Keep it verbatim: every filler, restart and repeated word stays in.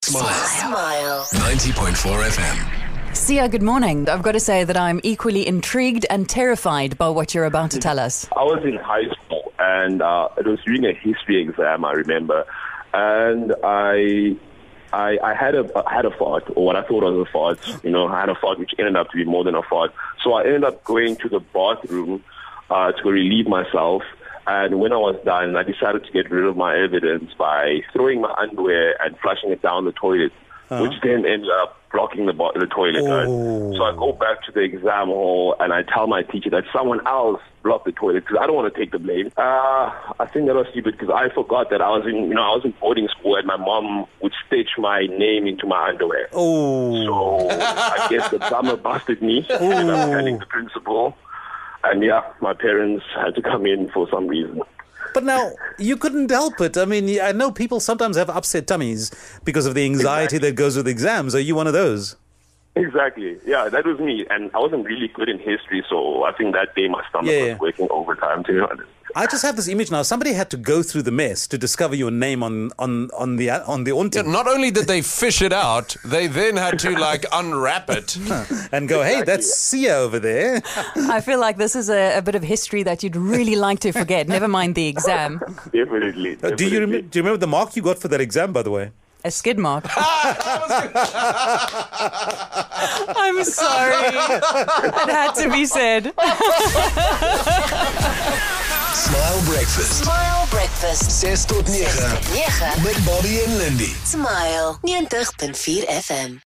Smile. Smile. ninety point four F M. Sia, good morning. I've got to say that I'm equally intrigued and terrified by what you're about to tell us. I was in high school and uh, it was during a history exam, I remember. And I I, I had a I had a fart, or what I thought was a fart. You know, I had a fart which ended up to be more than a fart. So I ended up going to the bathroom uh, to relieve myself. And when I was done, I decided to get rid of my evidence by throwing my underwear and flushing it down the toilet, uh-huh. which then ended up blocking the, bo- the toilet. Right? So I go back to the exam hall and I tell my teacher that someone else blocked the toilet because I don't want to take the blame. Uh, I think that was stupid because I forgot that I was in, you know, I was in boarding school and my mom would stitch my name into my underwear. Oh. So I guess the plumber busted me and I'm telling the principal. And yeah, my parents had to come in for some reason. But now, you couldn't help it. I mean, I know people sometimes have upset tummies because of the anxiety exactly. that goes with exams. Are you one of those? Exactly. Yeah, that was me. And I wasn't really good in history, so I think that day my stomach yeah. was working overtime, to be honest. I just have this image now. Somebody had to go through the mess to discover your name on on on the on the auntie. Yeah, not only did they fish it out, they then had to like unwrap it and go, "Hey, exactly. that's Sia over there." I feel like this is a, a bit of history that you'd really like to forget. Never mind the exam. Definitely. definitely. Do you rem- do you remember the mark you got for that exam, by the way? A skid mark. I'm sorry. It had to be said. Smile Breakfast. Smile Breakfast. ses tot nege. nege. Met Bobby en Lindy. Smile ninety point four F M.